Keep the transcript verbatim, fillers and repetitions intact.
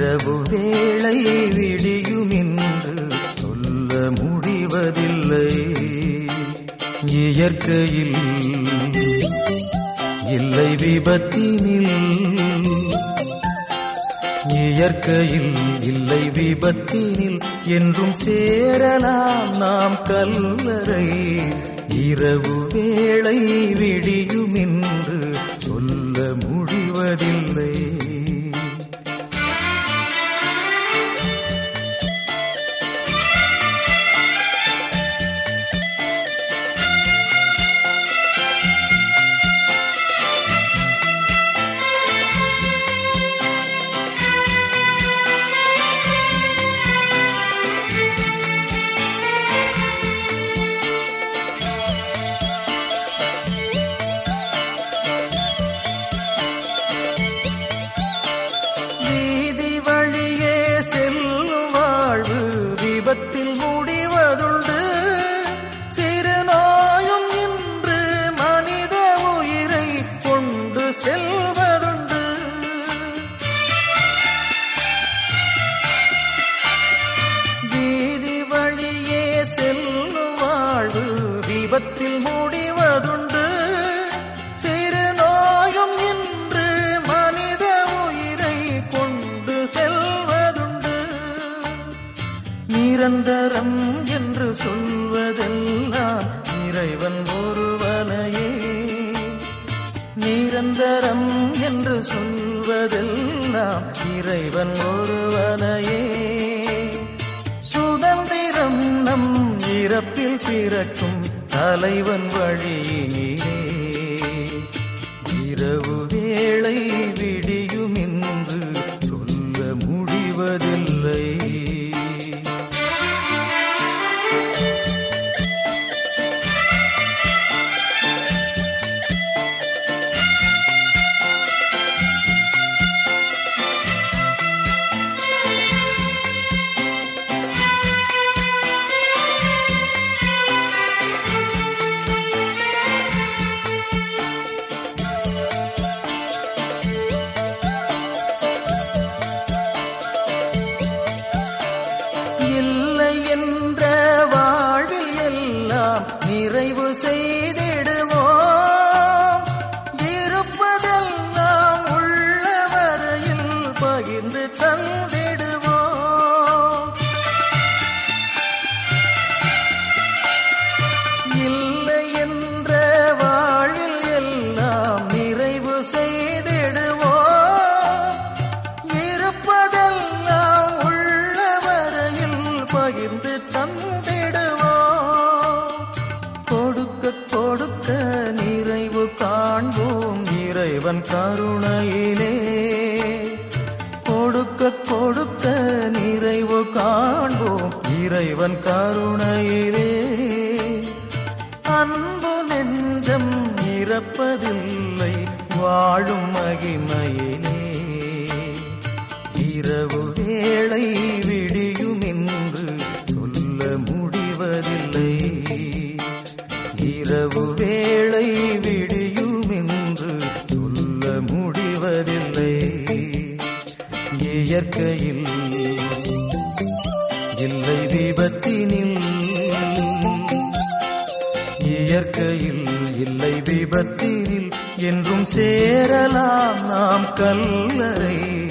இரவு வேளை விடியும் என்று சொல்ல முடிவதில்லை. இயற்கையில் இல்லை விபத்தினில், இயற்கையில் இல்லை விபத்தினில் என்றும் சேரலாம் நாம் கல்லறை. இரவு வேளை விடியும் என்று சொல்ல முடிவதில்லை. விபத்தில் முடிவதுண்டு, சிறு நோயும் இன்று மனித உயிரை கொண்டு செல்வதுண்டு. வீதி வழியே செல்லும் வாழ்வு விபத்தில் முடிவதுண்டு, சிறு நோயும் இன்று மனித உயிரை கொண்டு செல்வதுண்டு. நிரந்தரம் என்று சொல்வதெல்லாம் இறைவன் ஒருவனையே, நிரந்தரம் என்று சொல்வதெல்லாம் இறைவன் ஒருவனையே. சுதந்திரம் நம் இறப்பில் பிறக்கும் தலைவன் வழியினிலே. இரவு வேளை விடியும் என்று சொல்ல முடிவதில்லை. இல்லை என்ற வாழ்வில் எல்லாம் நிறைவு செய்திடுவோம். இருப்பதெல்லாம் உள்ள வரையில் பகிர்ந்து தந்திடுவோம். இல்லை என்ற வாழ்வில் எல்லாம் நிறைவு செய்திடுவோம். இருப்பதெல்லாம் உள்ள வரையில் பகிர்ந்து தந்திடுவோம். கொடுக்க கொடுக்க நிறைவு காண்போம் இறைவன் கருணையிலே. கொடுக்க கொடுக்க நிறைவு காண்போம் இறைவன் கருணையிலே. அன்பு நெஞ்சம் இறப்பதில்லை வாழும் மகிமையிலே. இரவு வேளை விடியும் என்று சொல்ல முடிவதில்லை. இரவு வேளை விடியும் என்று சொல்ல முடிவதில்லை. இயற்கையில் இல்லை விபத்தினில், இயற்கையில் இல்லை விபத்தினில் என்றும் சேரலாம் நாம் கல்லறை.